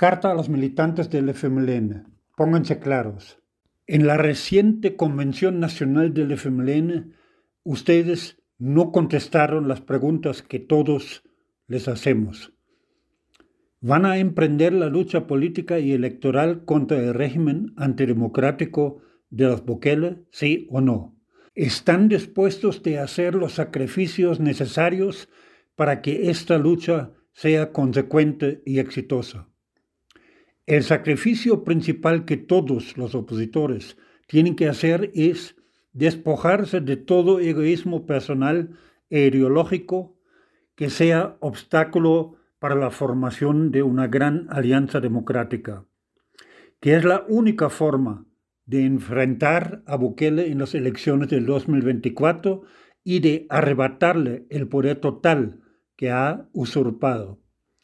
Carta a los militantes del FMLN. Pónganse claros. En la reciente Convención Nacional del FMLN, ustedes no contestaron las preguntas que todos les hacemos. ¿Van a emprender la lucha política y electoral contra el régimen antidemocrático de los Bukele, sí o no? ¿Están dispuestos de hacer los sacrificios necesarios para que esta lucha sea consecuente y exitosa? El sacrificio principal que todos los opositores tienen que hacer es despojarse de todo egoísmo personal e ideológico que sea obstáculo para la formación de una gran alianza democrática, que es la única forma de enfrentar a Bukele en las elecciones del 2024 y de arrebatarle el poder total que ha usurpado.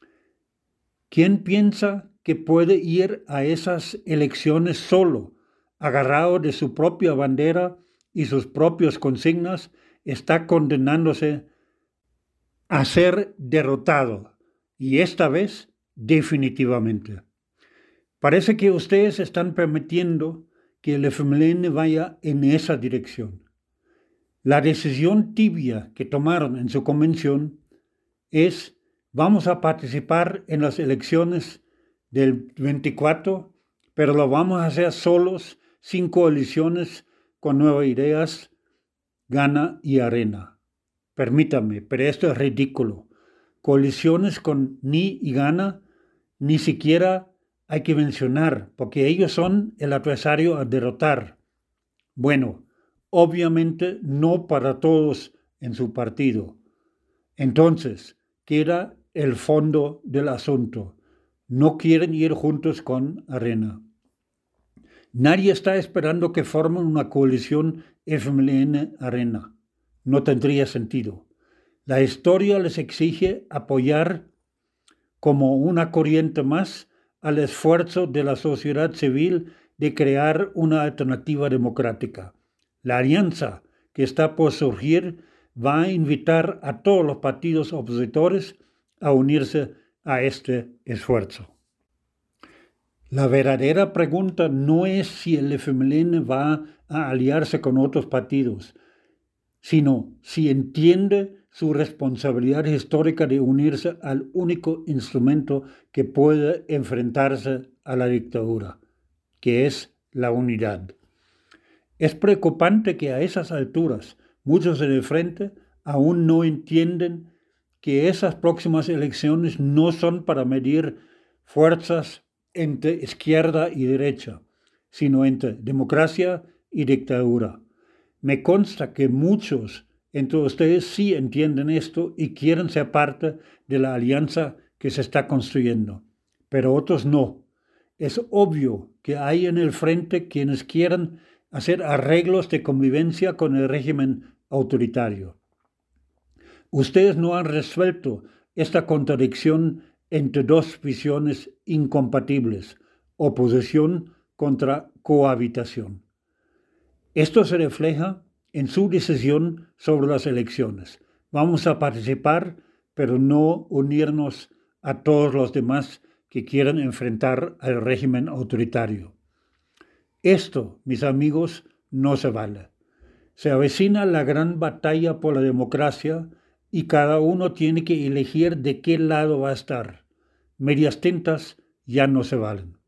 ¿Quién piensa que puede ir a esas elecciones solo, agarrado de su propia bandera y sus propias consignas, está condenándose a ser derrotado, y esta vez definitivamente? Parece que ustedes están permitiendo que el FMLN vaya en esa dirección. La decisión tibia que tomaron en su convención es: vamos a participar en las elecciones del 24, pero lo vamos a hacer solos, sin coaliciones con Nuevas Ideas, Gana y Arena. Permítame, pero esto es ridículo. Coaliciones con NI y Gana ni siquiera hay que mencionar, porque ellos son el adversario a derrotar. Bueno, obviamente no para todos en su partido. Entonces, queda el fondo del asunto. No quieren ir juntos con Arena. Nadie está esperando que formen una coalición FMLN-Arena. No tendría sentido. La historia les exige apoyar como una corriente más al esfuerzo de la sociedad civil de crear una alternativa democrática. La alianza que está por surgir va a invitar a todos los partidos opositores a unirse a este esfuerzo. La verdadera pregunta no es si el FMLN va a aliarse con otros partidos, sino si entiende su responsabilidad histórica de unirse al único instrumento que puede enfrentarse a la dictadura, que es la unidad. Es preocupante que a esas alturas muchos en el frente aún no entienden que esas próximas elecciones no son para medir fuerzas entre izquierda y derecha, sino entre democracia y dictadura. Me consta que muchos entre ustedes sí entienden esto y quieren ser parte de la alianza que se está construyendo, pero otros no. Es obvio que hay en el frente quienes quieren hacer arreglos de convivencia con el régimen autoritario. Ustedes no han resuelto esta contradicción entre dos visiones incompatibles: oposición contra cohabitación. Esto se refleja en su decisión sobre las elecciones. Vamos a participar, pero no unirnos a todos los demás que quieran enfrentar al régimen autoritario. Esto, mis amigos, no se vale. Se avecina la gran batalla por la democracia y cada uno tiene que elegir de qué lado va a estar. Medias tintas ya no se valen.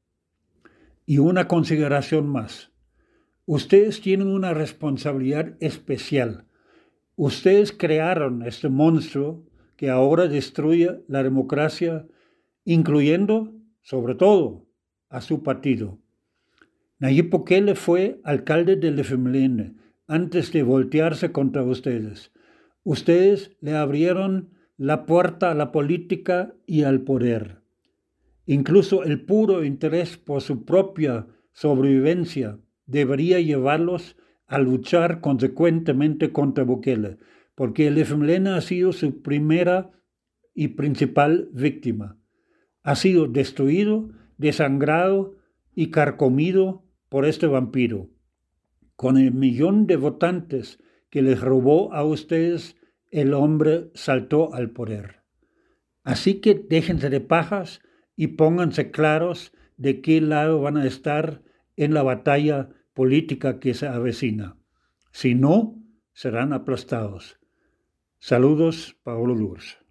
Y una consideración más. Ustedes tienen una responsabilidad especial. Ustedes crearon este monstruo que ahora destruye la democracia, incluyendo, sobre todo, a su partido. Nayib Bukele fue alcalde del FMLN antes de voltearse contra ustedes. Ustedes le abrieron la puerta a la política y al poder. Incluso el puro interés por su propia sobrevivencia debería llevarlos a luchar consecuentemente contra Bukele, porque el FMLN ha sido su primera y principal víctima. Ha sido destruido, desangrado y carcomido por este vampiro. Con el 1.000.000 de votantes que les robó a ustedes, el hombre saltó al poder. Así que déjense de pajas y pónganse claros de qué lado van a estar en la batalla política que se avecina. Si no, serán aplastados. Saludos, Paolo Durs.